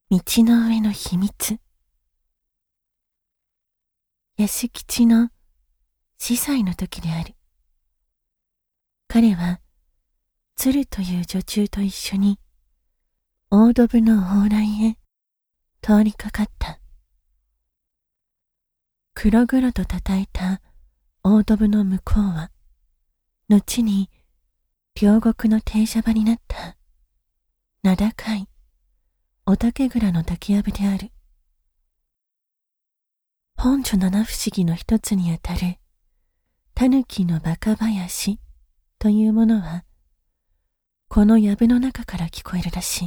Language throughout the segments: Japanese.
道の上の秘密。安吉の4歳の時である。彼は鶴という女中と一緒に大ドブの往来へ通りかかった。黒々と叩いた大ドブの向こうは後に両国の停車場になった名高い御嶽蔵の竹やぶである。本所七不思議の一つにあたる狸のバカ林というものはこの藪の中から聞こえるらしい。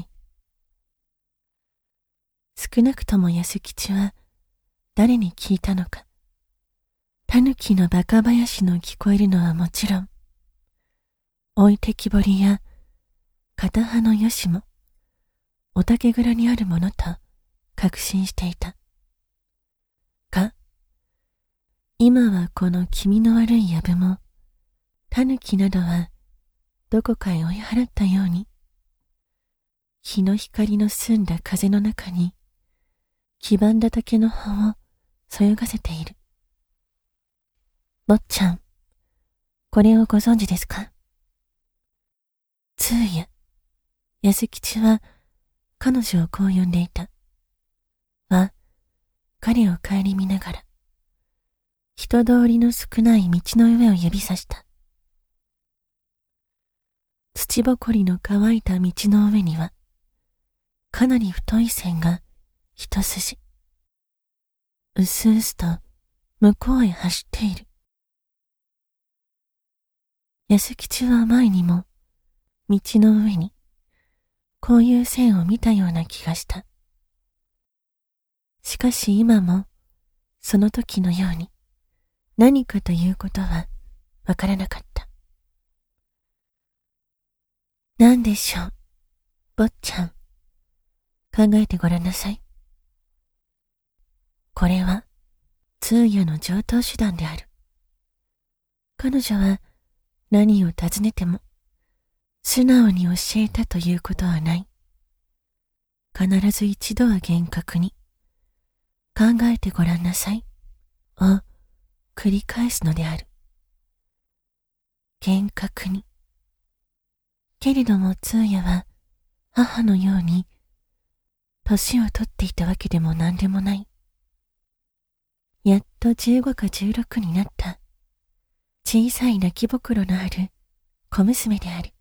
少なくとも安吉は誰に聞いたのか。狸のバカ林の聞こえるのはもちろん、置いてきぼりや片葉のよしも御嶽蔵にあるものと確信していた。が、今はこの気味の悪い藪も、狸などはどこかへ追い払ったように、日の光の澄んだ風の中に、黄ばんだ竹の葉をそよがせている。坊ちゃん、これをご存知ですか？通夜、安吉は彼女をこう呼んでいた。は、彼を顧みながら、人通りの少ない道の上を指さした。土ぼこりの乾いた道の上には、かなり太い線が一筋。うすうすと向こうへ走っている。安吉は前にも、道の上に、こういう線を見たような気がした。しかし今も、その時のように、何かということはわからなかった。何でしょう、坊ちゃん。考えてごらんなさい。これは、通夜の常套手段である。彼女は何を尋ねても、素直に教えたということはない。必ず一度は厳格に、考えてごらんなさい、を繰り返すのである。厳格に。けれども通夜は母のように年を取っていたわけでも何でもない。やっと15か16になった小さい泣きぼくろのある小娘である。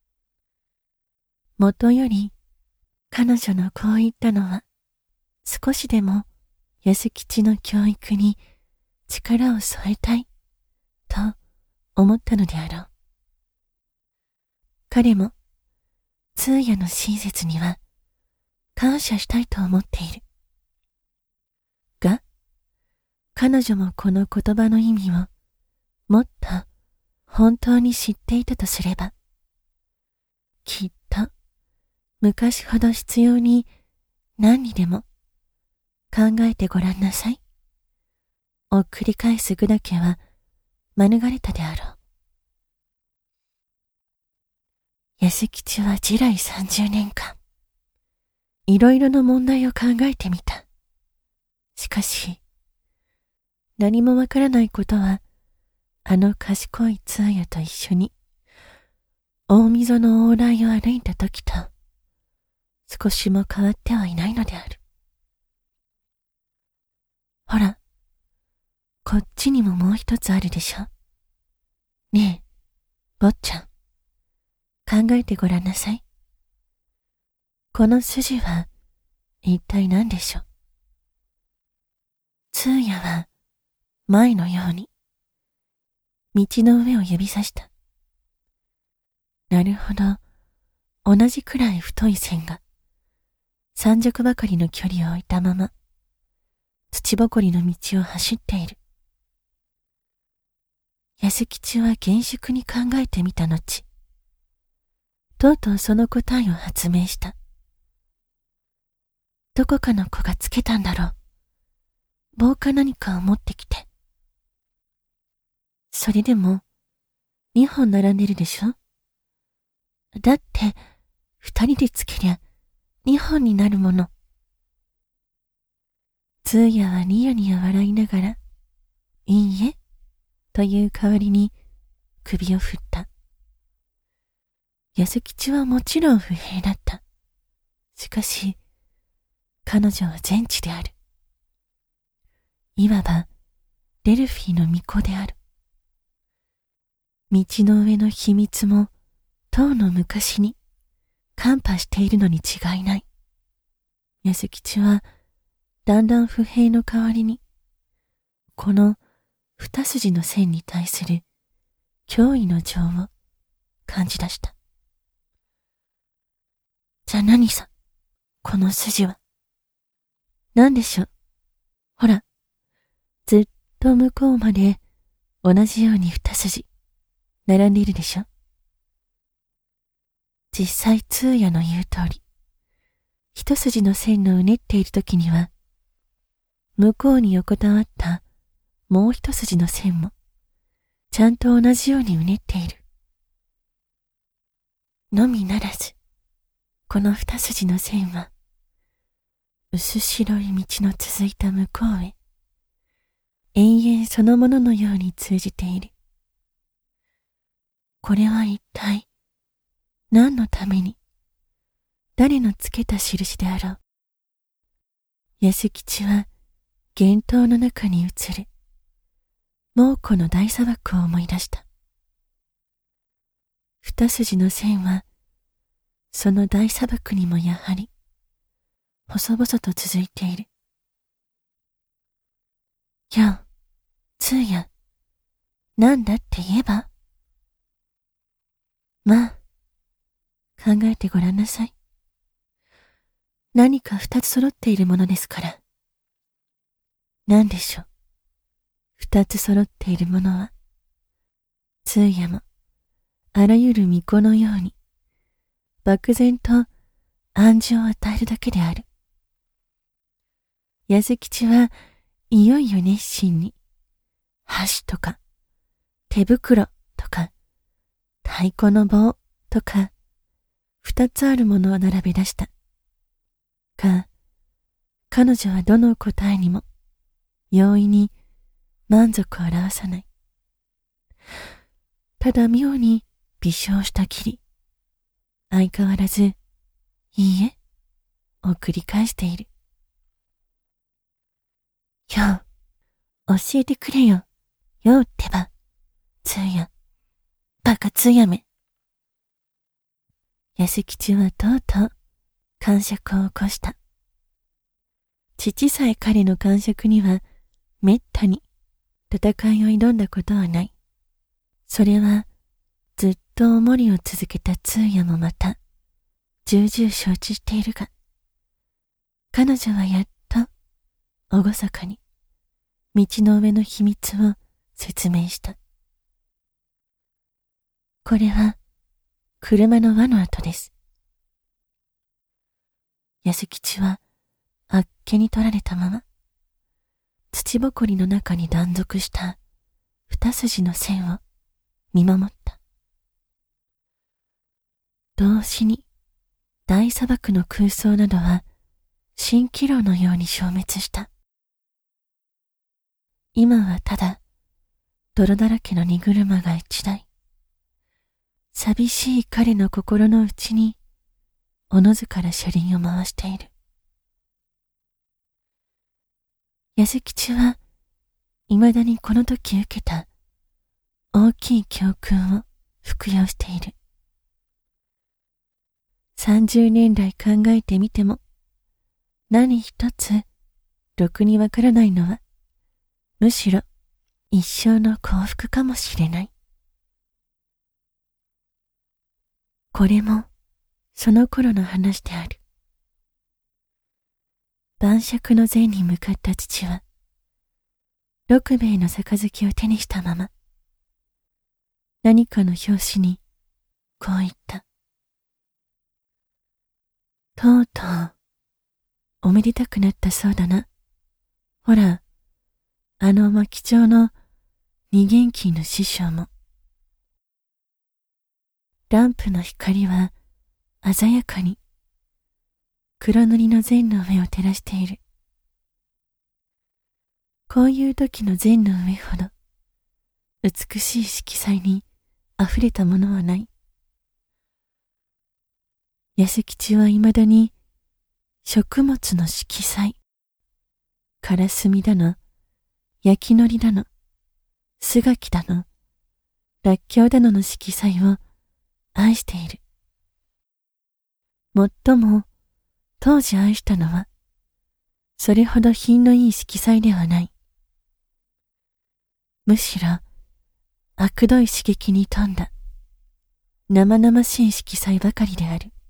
もとより彼女のこう言ったのは少しでも安吉の教育に力を添えたいと思ったのであろう。彼も通夜の親切には感謝したいと思っている。が、彼女もこの言葉の意味をもっと本当に知っていたとすれば、きっと昔ほど必要に何にでも考えてごらんなさいを繰り返す具だけは免れたであろう。安吉は地来30年間、いろいろな問題を考えてみた。しかし、何もわからないことは、あの賢い通夜と一緒に、大溝の往来を歩いた時と、少しも変わってはいないのである。ほら、こっちにももう一つあるでしょ。ねえ、坊ちゃん。考えてごらんなさい。この筋は一体何でしょう。通夜は前のように道の上を指さした。なるほど、同じくらい太い線が三尺ばかりの距離を置いたまま土ぼこりの道を走っている。安吉は厳粛に考えてみた後、とうとうその答えを発明した。どこかの子がつけたんだろう。棒か何かを持ってきて。それでも、2本並んでるでしょ？だって、2人でつけりゃ、2本になるもの。 通夜はニヤニヤ笑いながら、いいえ、という代わりに首を振った。安吉はもちろん不平だった。しかし、彼女は全知である。いわば、デルフィーの巫女である。道の上の秘密も、とうの昔に、看破しているのに違いない。安吉は、だんだん不平の代わりに、この二筋の線に対する驚異の情を感じ出した。じゃ何さ、この筋は。何でしょう。ほら、ずっと向こうまで同じように二筋、並んでいるでしょ。実際通夜の言う通り、一筋の線のうねっているときには、向こうに横たわったもう一筋の線も、ちゃんと同じようにうねっている。のみならず、この二筋の線は、薄白い道の続いた向こうへ、永遠そのもののように通じている。これは一体、何のために、誰のつけた印であろう。安吉は、幻灯の中に映る、猛虎の大砂漠を思い出した。二筋の線は、その大砂漠にもやはり、細々と続いている。よう、通夜、なんだって言えば？まあ、考えてごらんなさい。何か二つ揃っているものですから。何でしょう。二つ揃っているものは、通夜も、あらゆる巫女のように、漠然と暗示を与えるだけである。安吉はいよいよ熱心に、箸とか、手袋とか、太鼓の棒とか、二つあるものを並べ出した。彼女はどの答えにも、容易に満足を表さない。ただ妙に微笑したきり、相変わらず、いいえ、を繰り返している。よう、教えてくれよ、ようってば、通夜、バカ通夜め。安吉はとうとう、癇癪を起こした。父さえ彼の癇癪には、めったに、戦いを挑んだことはない。それは、ずっとおもりを続けた通夜もまた、重々承知しているが、彼女はやっと、おごそかに、道の上の秘密を説明した。これは、車の輪の跡です。安吉は、あっけに取られたまま、土ぼこりの中に断続した二筋の線を見守った。同時に大砂漠の空想などは蜃気楼のように消滅した。今はただ泥だらけの荷車が一台。寂しい彼の心の内におのずから車輪を回している。安吉は未だにこの時受けた大きい教訓を服用している。30年来考えてみても何一つろくにわからないのはむしろ一生の幸福かもしれない。これもその頃の話である。晩酌の前に向かった父は、六兵衛の杯を手にしたまま、何かの拍子に、こう言った。とうとう、おめでたくなったそうだな。ほら、牧町の二元金の師匠も。ランプの光は、鮮やかに、黒塗りの膳の上を照らしている。 こういう時の禅の上ほど、美しい色彩に溢れたものはない。安吉は未だに食物の色彩、からすみだの、焼き海苔だの、すがきだの、らっきょうだのの色彩を愛している。もっとも当時愛したのは、それほど品のいい色彩ではない。むしろ、悪どい刺激に富んだ、生々しい色彩ばかりである。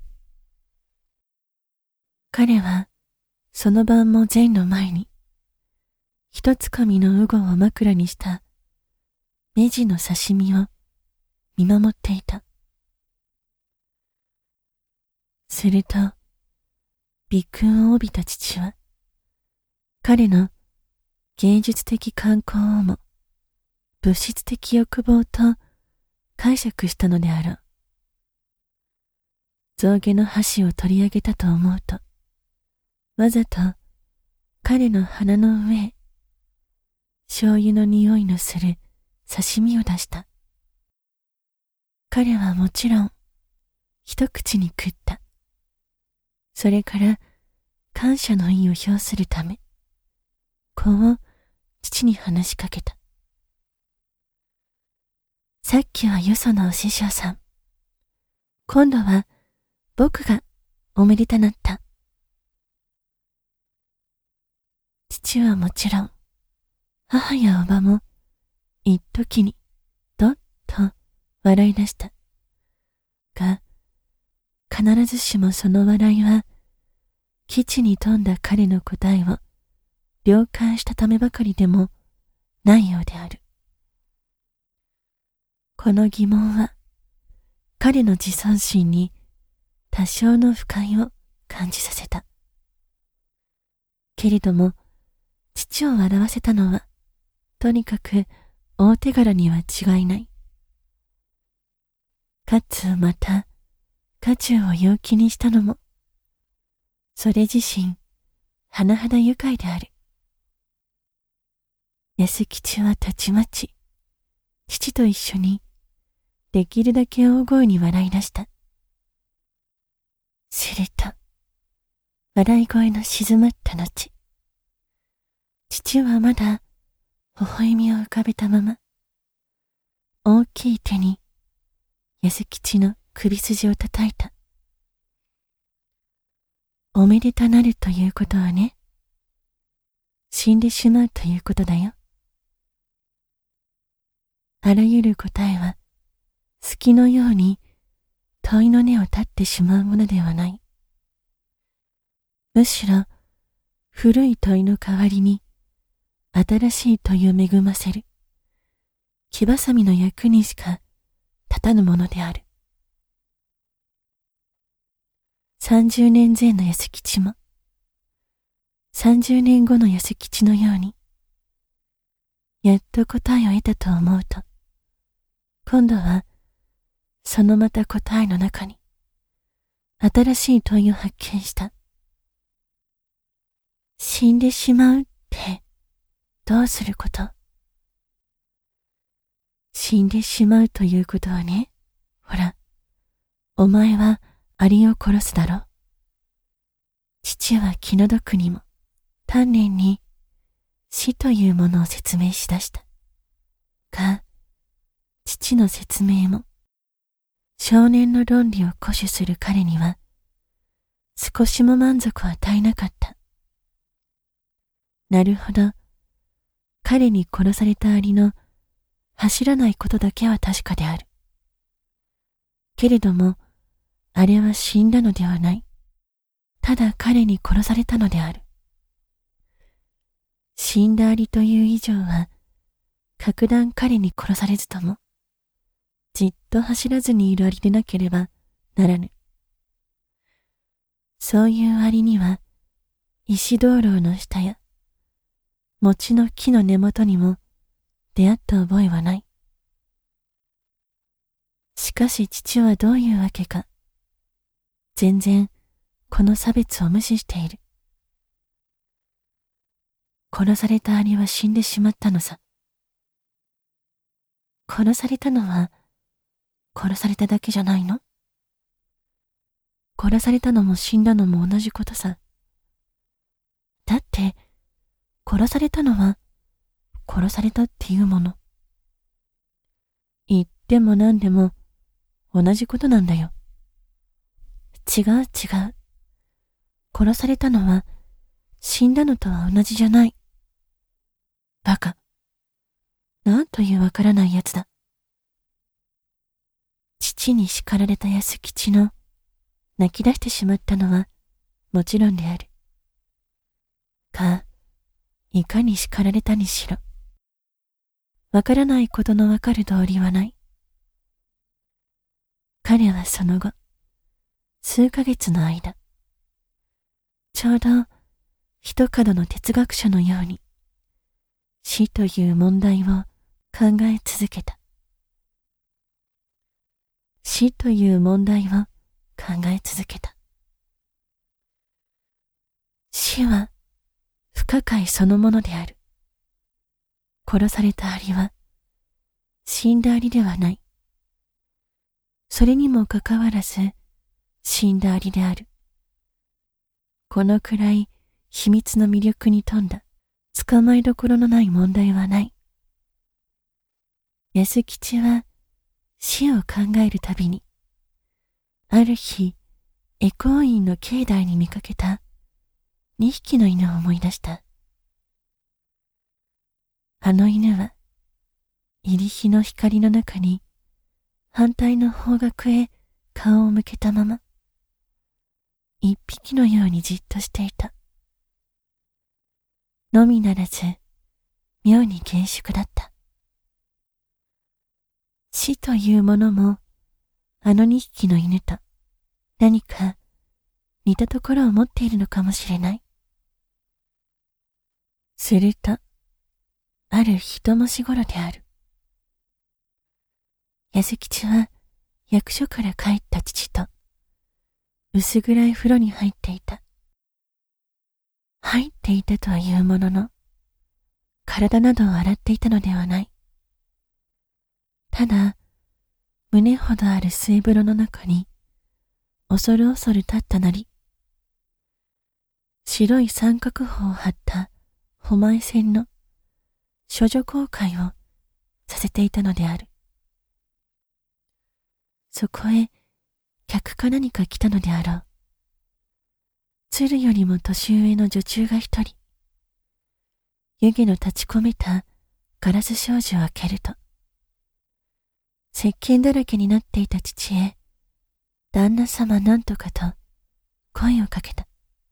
彼は、その晩も禅の前に、一つかみのウゴを枕にした、目地の刺身を見守っていた。すると、鼻腔を帯びた父は、彼の芸術的観光をも物質的欲望と解釈したのであろう。象牙の箸を取り上げたと思うと、わざと彼の鼻の上へ醤油の匂いのする刺身を出した。彼はもちろん一口に食った。それから感謝の意を表するため、こう父に話しかけた。さっきはよそのお師匠さん。今度は僕がおめでたなった。父はもちろん、母やおばも一時にどっと笑い出した。が、必ずしもその笑いは、基地に富んだ彼の答えを了解したためばかりでもないようである。この疑問は、彼の自尊心に多少の不快を感じさせた。けれども、父を笑わせたのは、とにかく大手柄には違いない。かつまた、家中を陽気にしたのも、それ自身、甚だ愉快である。安吉はたちまち、父と一緒に、できるだけ大声に笑い出した。すると、笑い声の静まった後、父はまだ、微笑みを浮かべたまま、大きい手に、安吉の首筋を叩いた。おめでたなるということはね、死んでしまうということだよ。あらゆる答えは、好きのように問いの根を立ってしまうものではない。むしろ、古い問いの代わりに、新しい問いを恵ませる、木ばさみの役にしか立たぬものである。30年前の安吉も、30年後の安吉のように、やっと答えを得たと思うと、今度は、そのまた答えの中に、新しい問いを発見した。死んでしまうって、どうすること？死んでしまうということはね、ほら、お前はアリを殺すだろ。父は気の毒にも、丹念に死というものを説明しだした。が、父の説明も、少年の論理を固守する彼には、少しも満足を与えなかった。なるほど、彼に殺されたアリの走らないことだけは確かである。けれども、あれは死んだのではない。ただ彼に殺されたのである。死んだアリという以上は、格段彼に殺されずとも、じっと走らずにいるアリでなければならぬ。そういうアリには、石灯籠の下や、餅の木の根元にも出会った覚えはない。しかし父はどういうわけか、全然この差別を無視している。 殺されたアリは死んでしまったのさ。殺されたのは、殺されただけじゃないの？殺されたのも死んだのも同じことさ。だって、殺されたのは、殺されたっていうもの。言っても何でも、同じことなんだよ。違う違う。殺されたのは、死んだのとは同じじゃない。バカ。なんというわからないやつだ。父に叱られた安吉の、泣き出してしまったのは、もちろんである。いかに叱られたにしろ。わからないことのわかる道理はない。彼はその後、数ヶ月の間、ちょうど一角の哲学者のように、死という問題を考え続けた。死という問題を考え続けた。死は不可解そのものである。殺されたアリは死んだアリではない。それにもかかわらず死んだアリである。このくらい秘密の魅力に富んだ捕まえどころのない問題はない。安吉は死を考えるたびに、ある日、回向院の境内に見かけた2匹の犬を思い出した。あの犬は、入り日の光の中に反対の方角へ顔を向けたまま、一匹のようにじっとしていた。のみならず、妙に厳粛だった。死というものも、あの2匹の犬と何か似たところを持っているのかもしれない。すると、ある一文字頃である。安吉は役所から帰った父と薄暗い風呂に入っていた。入っていたとはいうものの、体などを洗っていたのではない。ただ、胸ほどある水風呂の中に、恐る恐る立ったなり、白い三角砲を張った誉前線の処女航海をさせていたのである。そこへ客か何か来たのであろう。鶴よりも年上の女中が一人、湯気の立ち込めたガラス障子を開けると、石鹸だらけになっていた父へ、旦那様なんとかと声をかけた。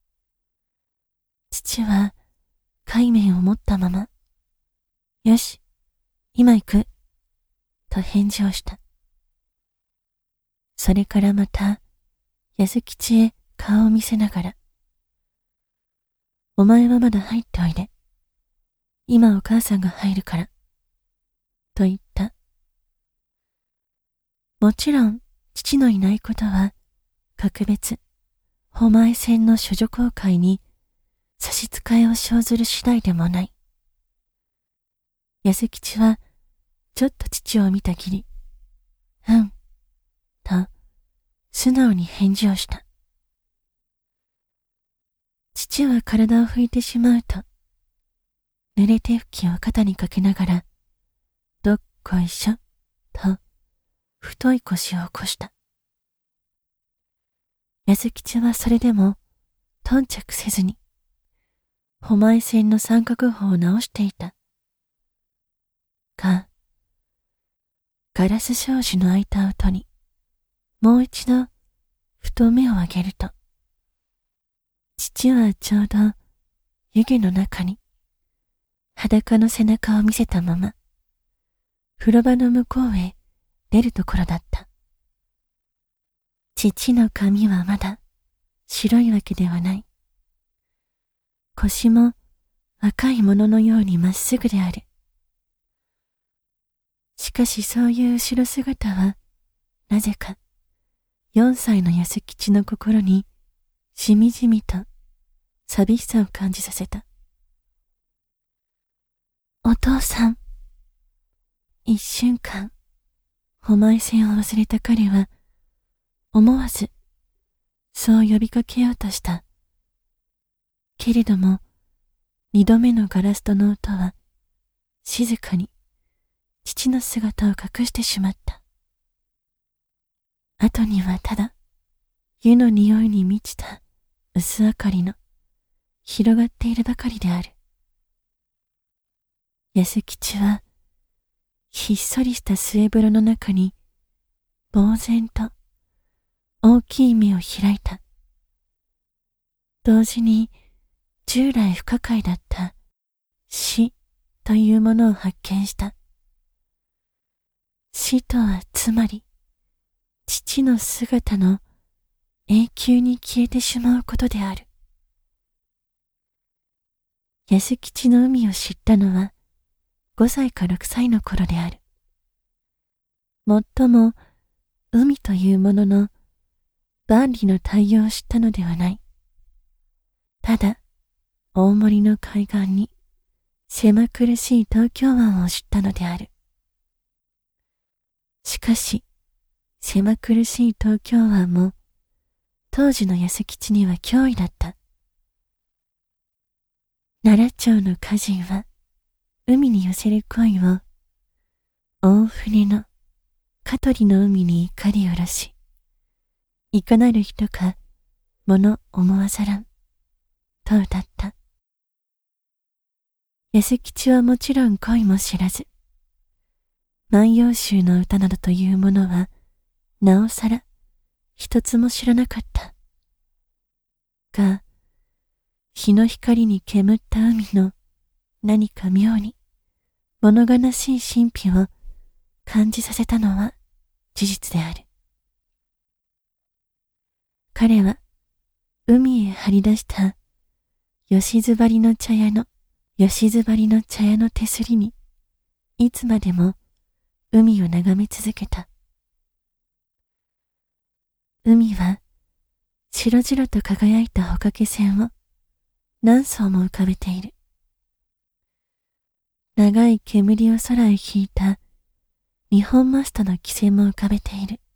父は海面を持ったまま、よし、今行く、と返事をした。それからまた、安吉へ顔を見せながら、お前はまだ入っておいで。今お母さんが入るから、と言った。もちろん、父のいないことは、格別、誉前線の処女航海に差し支えを生ずる次第でもない。安吉は、ちょっと父を見たきり、と、素直に返事をした。父は体を拭いてしまうと、濡れ手拭きを肩にかけながら、どっこいしょ、と、太い腰を起こした。安吉はそれでも、頓着せずに、誉前線の三角砲を直していた。ガラス障子の開いた音に、もう一度、ふと目を上げると、父はちょうど湯気の中に裸の背中を見せたまま風呂場の向こうへ出るところだった。父の髪はまだ白いわけではない。腰も若いもののようにまっすぐである。しかしそういう後ろ姿はなぜか4歳の安吉の心にしみじみと寂しさを感じさせた。 お父さん。一瞬間、お前線を忘れた彼は、思わず、そう呼びかけようとした。けれども、二度目のガラス戸の音は、静かに、父の姿を隠してしまった。後にはただ、湯の匂いに満ちた薄明かりの広がっているばかりである。安吉は、ひっそりした末風呂の中に、呆然と大きい目を開いた。同時に、従来不可解だった死というものを発見した。死とはつまり、父の姿の永久に消えてしまうことである。安吉の海を知ったのは5歳か6歳の頃である。もっとも海というものの万里の対応を知ったのではない。ただ大森の海岸に狭苦しい東京湾を知ったのである。しかし狭苦しい東京湾も当時の安吉には脅威だった。奈良町の歌人は海に寄せる恋を大船の香取の海に怒り下ろし、いかなる人か物思わざらんと歌った。安吉はもちろん恋も知らず、万葉集の歌などというものはなおさら一つも知らなかった。が、日の光に煙った海の何か妙に物悲しい神秘を感じさせたのは事実である。彼は海へ張り出した吉津張りの茶屋の手すりにいつまでも海を眺め続けた。海は白々と輝いた帆掛け船を何艘も浮かべている。長い煙を空へ引いた日本マストの汽船も浮かべている。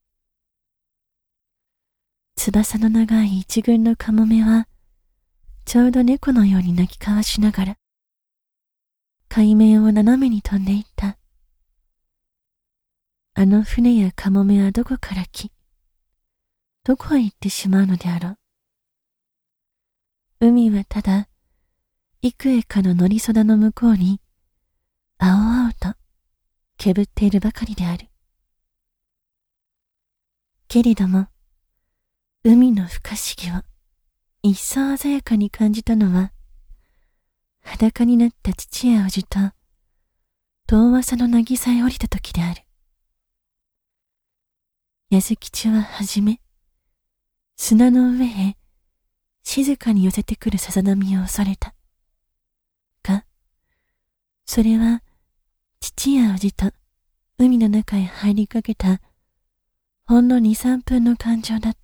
翼の長い一群のカモメはちょうど猫のように鳴き交わしながら海面を斜めに飛んでいった。あの船やカモメはどこから来、どこへ行ってしまうのであろう。海はただ幾重かの乗り袖の向こうに青々とけぶっているばかりである。けれども海の不可思議を一層鮮やかに感じたのは裸になった父や叔父と遠浅の渚へ降りた時である。安吉ははじめ砂の上へ静かに寄せてくるさざ波を恐れた。が、それは父や叔父と海の中へ入りかけたほんの2、3分の感情だった。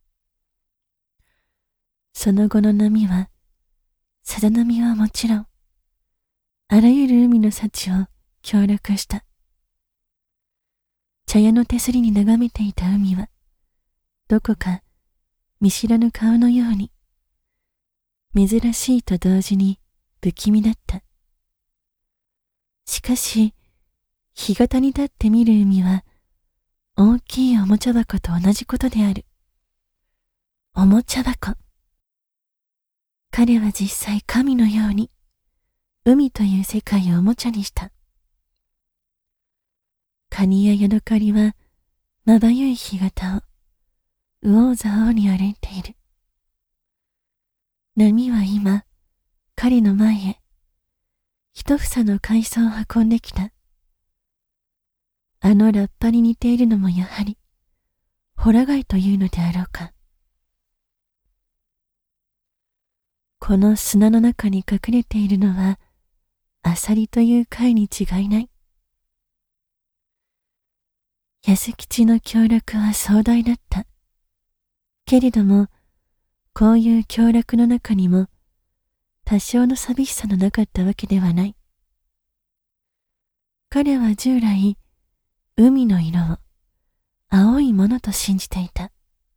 その後の波は、さざ波はもちろん、あらゆる海の幸を協力した。茶屋の手すりに眺めていた海は、どこか見知らぬ顔のように、珍しいと同時に不気味だった。しかし、干潟に立って見る海は、大きいおもちゃ箱と同じことである。おもちゃ箱。彼は実際神のように、海という世界をおもちゃにした。カニやヤドカリは、まばゆい干潟を、右往左往に歩いている。波は今、彼の前へ、一房の海藻を運んできた。あのラッパに似ているのもやはり、ホラ貝というのであろうか。この砂の中に隠れているのは、アサリという貝に違いない。安吉の享楽は壮大だった。けれども、こういう享楽の中にも、多少の寂しさのなかったわけではない。 彼は従来、海の色を青いものと信じていた。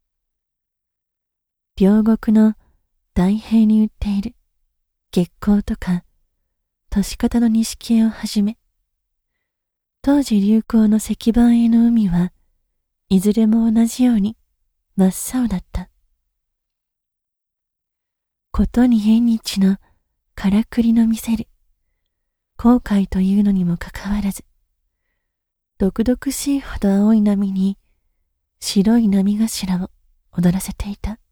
両国の大兵に売っている月光とか都市型の錦絵をはじめ、当時流行の石板絵の海はいずれも同じように真っ青だった。ことに縁日のからくりの見せる後悔というのにもかかわらず、毒々しいほど青い波に白い波頭を踊らせていた。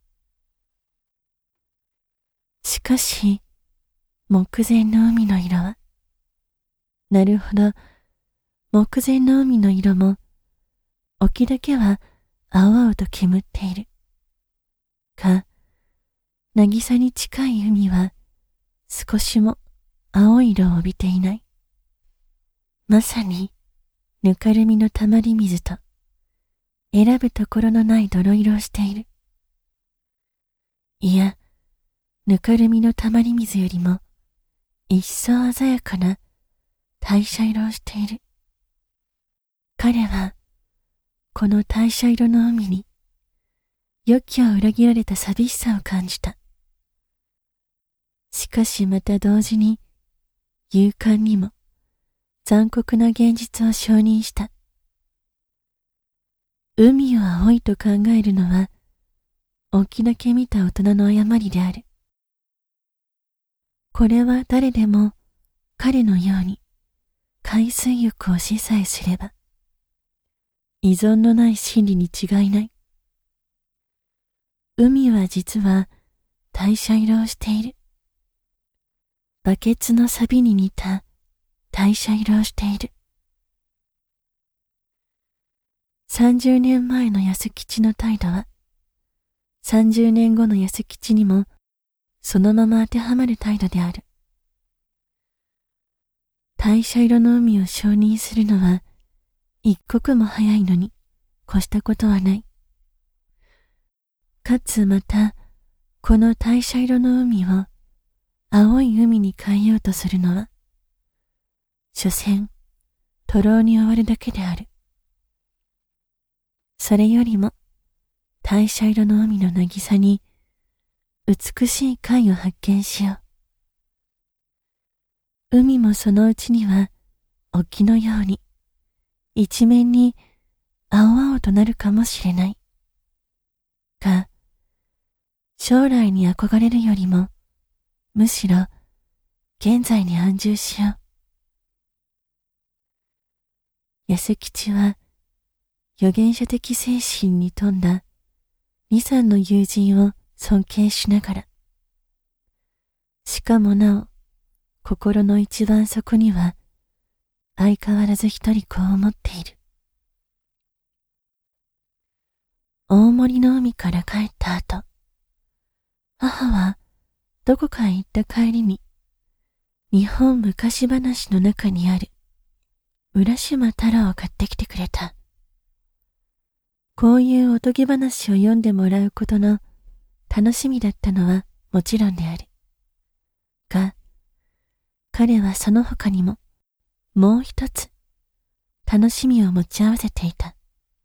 しかし、目前の海の色は、なるほど、目前の海の色も、沖だけは青々と煙っている。か、渚に近い海は、少しも青い色を帯びていない。まさに、ぬかるみのたまり水と、選ぶところのない泥色をしている。いや、ぬかるみのたまり水よりも、一層鮮やかな大社色をしている。彼は、この大社色の海に、良きを裏切られた寂しさを感じた。しかしまた同時に、勇敢にも残酷な現実を承認した。海を青いと考えるのは、沖だけ見た大人の誤りである。これは誰でも彼のように海水浴をしさえすれば、依存のない真理に違いない。海は実は大社色をしている。バケツの錆に似た大社色をしている。30年前の安吉の態度は、30年後の安吉にもそのまま当てはまる態度である。大社色の海を承認するのは一刻も早いのに越したことはない。かつまたこの大社色の海を青い海に変えようとするのは、所詮徒労に終わるだけである。それよりも大社色の海の渚に美しい貝を発見しよう。海もそのうちには沖のように一面に青々となるかもしれない。が、将来に憧れるよりもむしろ現在に安住しよう。安吉は預言者的精神に富んだ二三の友人を尊敬しながら、しかもなお心の一番底には相変わらず一人こう思っている。大森の海から帰った後、母はどこかへ行った帰りに、日本昔話の中にある浦島太郎を買ってきてくれた。こういうおとぎ話を読んでもらうことの楽しみだったのはもちろんである。が、彼はその他にももう一つ楽しみを持ち合わせていた。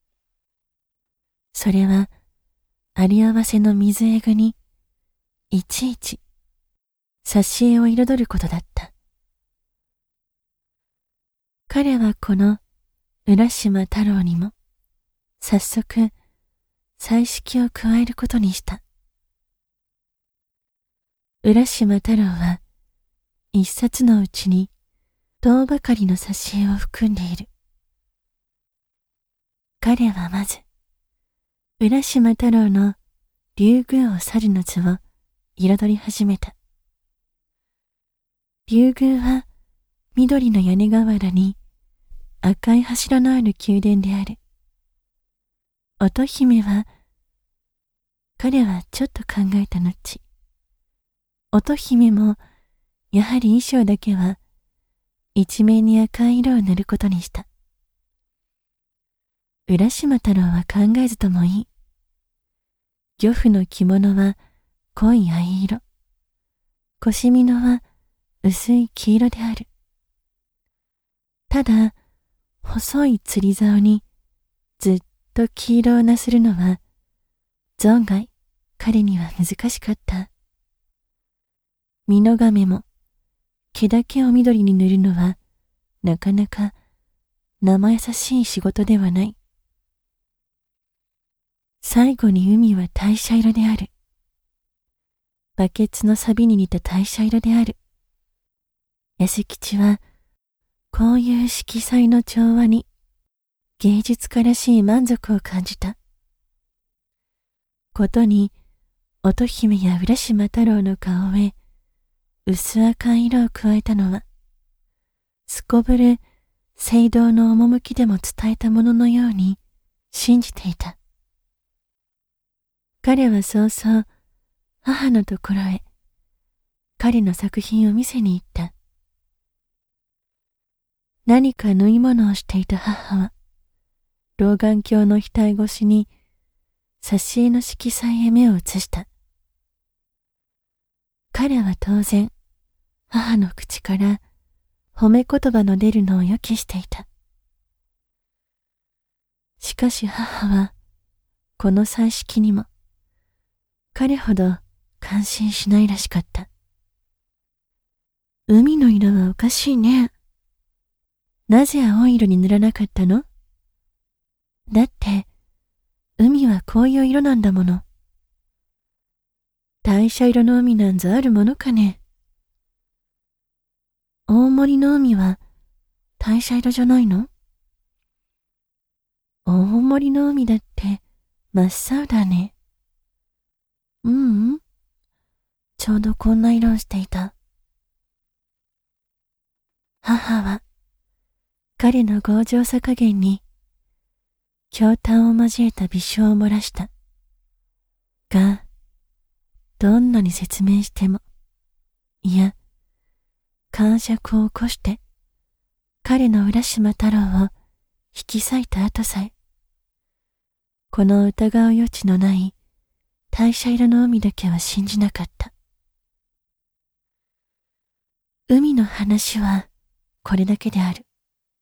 それはあり合わせの水絵具にいちいち挿絵を彩ることだった。彼はこの浦島太郎にも早速彩色を加えることにした。浦島太郎は一冊のうちに10ばかりの挿絵を含んでいる。彼はまず浦島太郎の竜宮を猿の図を彩り始めた。竜宮は緑の屋根瓦に赤い柱のある宮殿である。乙姫は、彼はちょっと考えた後、乙姫もやはり衣装だけは一面に赤い色を塗ることにした。浦島太郎は考えずともいい。漁夫の着物は濃い藍色、腰美濃は薄い黄色である。 ただ、細い釣り竿にずっと黄色をなするのは、存外彼には難しかった。ミノガメも毛だけを緑に塗るのは、なかなか生優しい仕事ではない。最後に海は大社色である。バケツの錆に似た大社色である。安吉は、こういう色彩の調和に、芸術家らしい満足を感じた。ことに、乙姫や浦島太郎の顔へ、薄赤い色を加えたのは、すこぶる聖堂の趣でも伝えたもののように信じていた。彼は早々、母のところへ、彼の作品を見せに行った。何か縫い物をしていた母は、老眼鏡の額越しに、挿絵の色彩へ目を移した。彼は当然、母の口から褒め言葉の出るのを予期していた。しかし母は、この彩色にも、彼ほど感心しないらしかった。海の色はおかしいね。なぜ青い色に塗らなかったの？だって、海はこういう色なんだもの。大社色の海なんざあるものかね。大森の海は大社色じゃないの？大森の海だって真っ青だね。ううん。ちょうどこんな色をしていた。母は、彼の強情さ加減に、驚嘆を交えた微笑を漏らした。が、どんなに説明しても、いや、癇癪を起こして、彼の浦島太郎を引き裂いた後さえ、この疑う余地のない大社色の海だけは信じなかった。海の話はこれだけである。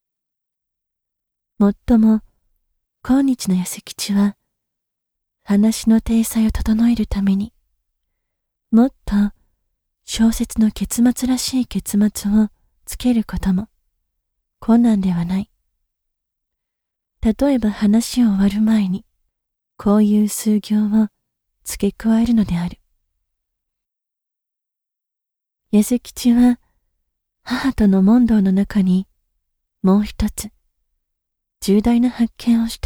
もっとも、今日の安吉は、話の体裁を整えるために、もっと小説の結末らしい結末をつけることも困難ではない。例えば話を終わる前に、こういう数行を付け加えるのである。安吉は、母との問答の中に、もう一つ、重大な発見をした。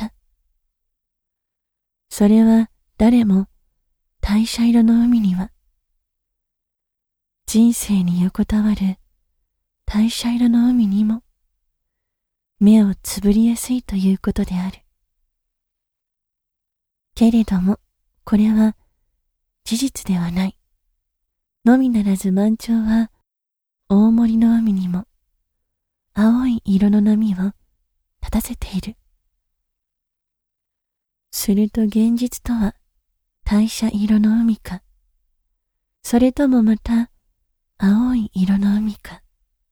それは誰も大社色の海には、人生に横たわる大社色の海にも、目をつぶりやすいということである。けれども、これは事実ではない。のみならず満潮は、大森の海にも、青い色の波を立たせている。すると現実とは大社色の海か、それともまた青い色の海か。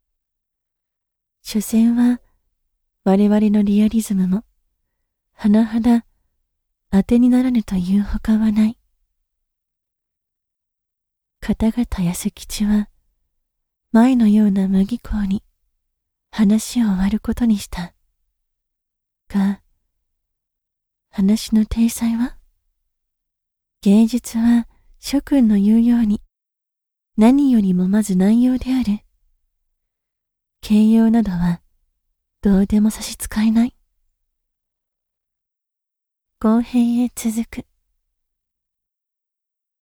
所詮は我々のリアリズムも甚だ当てにならぬというほかはない。方々安吉は前のような無技巧に話を終わることにした。が、話の体裁は？芸術は諸君の言うように何よりもまず内容である。形容などはどうでも差し支えない。後編へ続く。